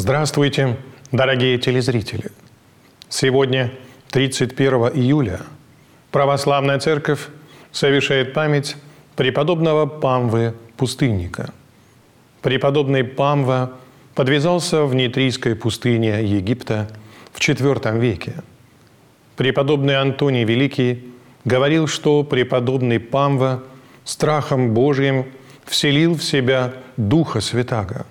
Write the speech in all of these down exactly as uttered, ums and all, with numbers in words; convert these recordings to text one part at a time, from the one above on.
Здравствуйте, дорогие телезрители! Сегодня, тридцать первого июля, Православная Церковь совершает память преподобного Памвы Пустынника. Преподобный Памва подвязался в Нитрийской пустыне Египта в четвёртом веке. Преподобный Антоний Великий говорил, что преподобный Памва страхом Божиим вселил в себя Духа Святаго.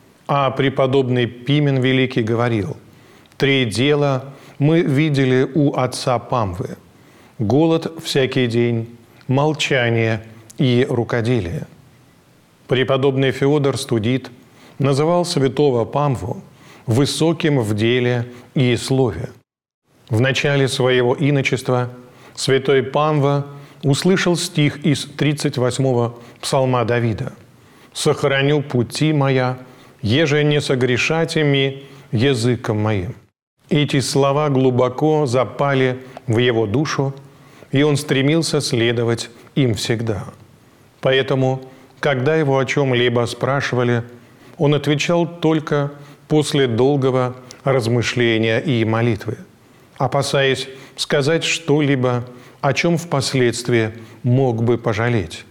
А преподобный Пимен Великий говорил: «Три дела мы видели у отца Памвы – голод всякий день, молчание и рукоделие». Преподобный Феодор Студит называл святого Памву высоким в деле и слове. В начале своего иночества святой Памва услышал стих из тридцать восьмого псалма Давида: «Сохраню пути моя, еже не согрешать ими языком моим». Эти слова глубоко запали в его душу, и он стремился следовать им всегда. Поэтому, когда его о чем-либо спрашивали, он отвечал только после долгого размышления и молитвы, опасаясь сказать что-либо, о чем впоследствии мог бы пожалеть.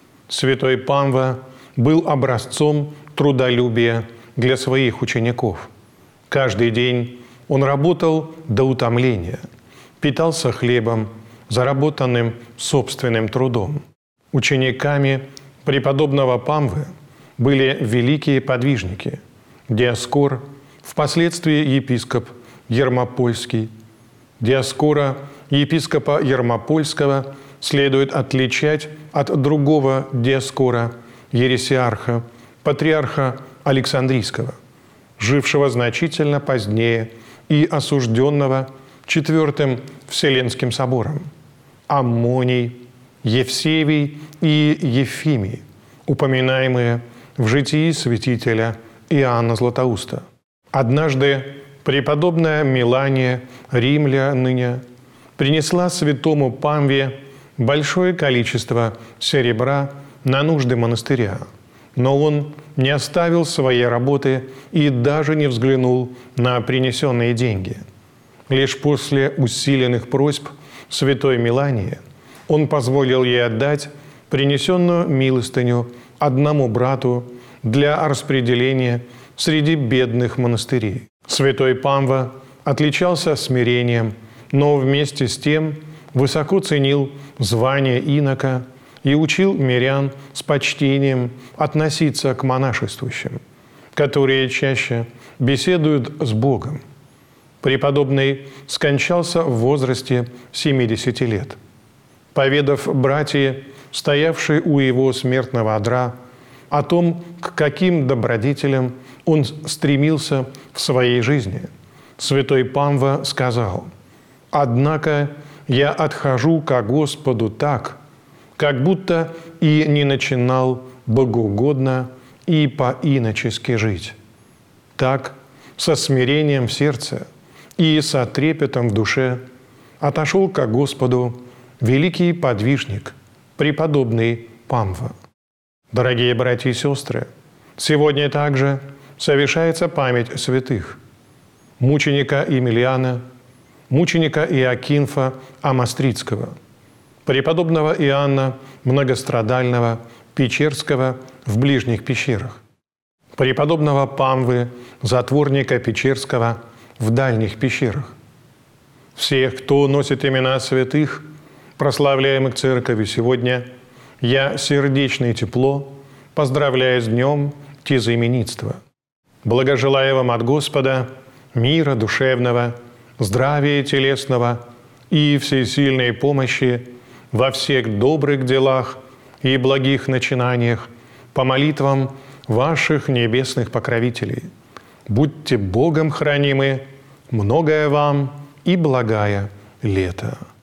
Святой Памва был образцом трудолюбия для своих учеников. Каждый день он работал до утомления, питался хлебом, заработанным собственным трудом. Учениками преподобного Памвы были великие подвижники – Диоскор, впоследствии епископ Ермопольский. Диоскора, епископа Ермопольского, следует отличать от другого Диоскора, ересиарха, патриарха Александрийского, жившего значительно позднее и осужденного Четвертым Вселенским собором, Аммоний, Евсевий и Ефимий, упоминаемые в житии святителя Иоанна Златоуста. Однажды преподобная Милания, римляныня, принесла святому Памве большое количество серебра на нужды монастыря, но он не оставил своей работы и даже не взглянул на принесенные деньги. Лишь после усиленных просьб святой Милании он позволил ей отдать принесенную милостыню одному брату для распределения среди бедных монастырей. Святой Памва отличался смирением, но вместе с тем высоко ценил звание инока и учил мирян с почтением относиться к монашествующим, которые чаще беседуют с Богом. Преподобный скончался в возрасте семидесяти лет. Поведав братье, стоявшие у его смертного одра, о том, к каким добродетелям он стремился в своей жизни, святой Памва сказал: «Однако я отхожу ко Господу так, как будто и не начинал богоугодно и по-иночески жить. Так, со смирением в сердце и со трепетом в душе отошел ко Господу великий подвижник, преподобный Памва». Дорогие братья и сестры, сегодня также совершается память святых: мученика Емельяна, мученика Иокинфа Амостридского, преподобного Иоанна Многострадального Печерского в ближних пещерах, преподобного Памвы, затворника Печерского в дальних пещерах. Всех, кто носит имена святых, прославляемых Церковью сегодня, я сердечно и тепло поздравляю с днем тезаименитства. Благожелаю вам от Господа мира душевного, здравия телесного и всесильной помощи во всех добрых делах и благих начинаниях по молитвам ваших небесных покровителей. Будьте Богом хранимы, многое вам и благая лето.